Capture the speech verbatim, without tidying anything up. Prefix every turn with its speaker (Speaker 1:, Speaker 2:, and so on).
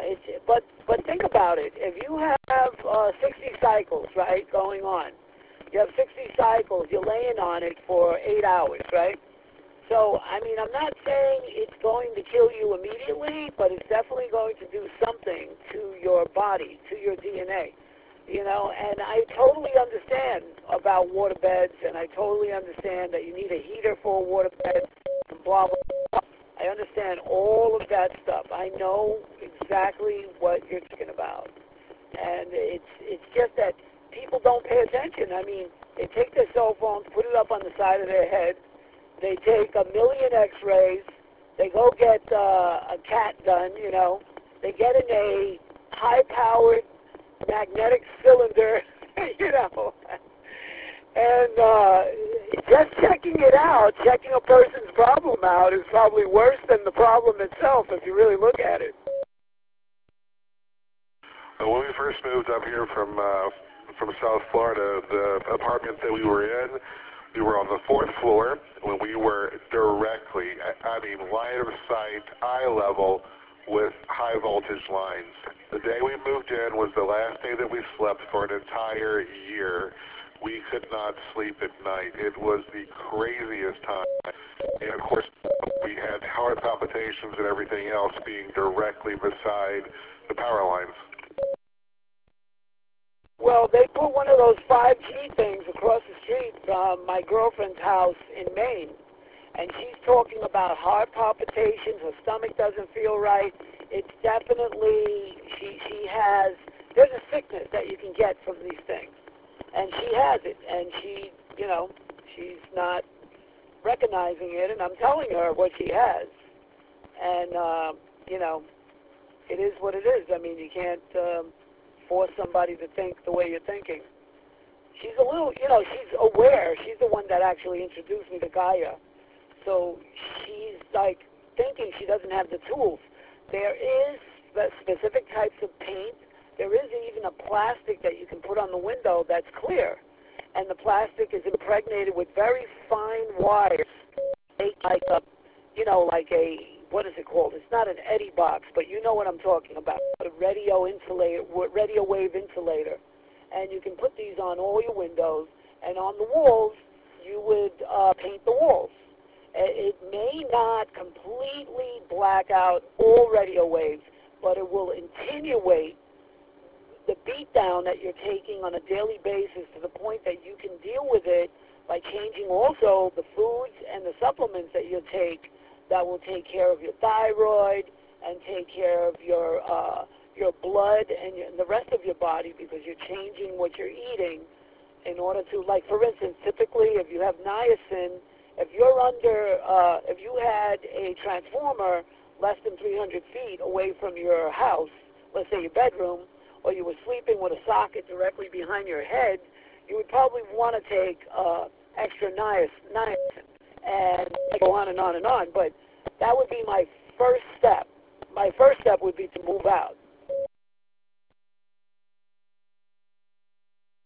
Speaker 1: it's, but but think about it. If you have uh, sixty cycles, right, going on, you have sixty cycles, you're laying on it for eight hours, right? So, I mean, I'm not saying it's going to kill you immediately, but it's definitely going to do something to your body, to your D N A. You know, and I totally understand about water beds, and I totally understand that you need a heater for a water bed, and blah, blah, blah. I understand all of that stuff. I know exactly what you're talking about. And it's it's just that people don't pay attention. I mean, they take their cell phones, put it up on the side of their head. They take a million x-rays. They go get uh, a CAT done, you know. They get in a high-powered magnetic cylinder, you know. And uh, just checking it out, checking a person's problem out is probably worse than the problem itself if you really look at it.
Speaker 2: When we first moved up here from uh, from South Florida, the apartment that we were in, we were on the fourth floor when we were directly, I mean, line of sight, eye level with high voltage lines. The day we moved in was the last day that we slept for an entire year. We could not sleep at night. It was the craziest time. And of course, we had heart palpitations and everything else being directly beside the power lines.
Speaker 1: Well, they put one of those five G things across the street from my girlfriend's house in Maine, and she's talking about heart palpitations. Her stomach doesn't feel right. It's definitely, she, she has, there's a sickness that you can get from these things, and she has it, and she, you know, she's not recognizing it, and I'm telling her what she has, and, uh, you know, it is what it is. I mean, you can't um, force somebody to think the way you're thinking. She's a little, you know, she's aware. She's the one that actually introduced me to Gaia. So she's like thinking she doesn't have the tools. There is specific types of paint. There is even a plastic that you can put on the window that's clear. And the plastic is impregnated with very fine wires, like a, you know, like a, what is it called? It's not an eddy box, but you know what I'm talking about. A radio insulator, radio wave insulator. And you can put these on all your windows. And on the walls, you would uh, paint the walls. It may not completely black out all radio waves, but it will attenuate the beatdown that you're taking on a daily basis to the point that you can deal with it by changing also the foods and the supplements that you take that will take care of your thyroid and take care of your uh, your blood and, your, and the rest of your body, because you're changing what you're eating in order to, like, for instance, typically if you have niacin, if you're under, uh, if you had a transformer less than three hundred feet away from your house, let's say your bedroom, or you were sleeping with a socket directly behind your head, you would probably want to take uh, extra niacin, and go on and on and on. But that would be my first step. My first step would be to move out.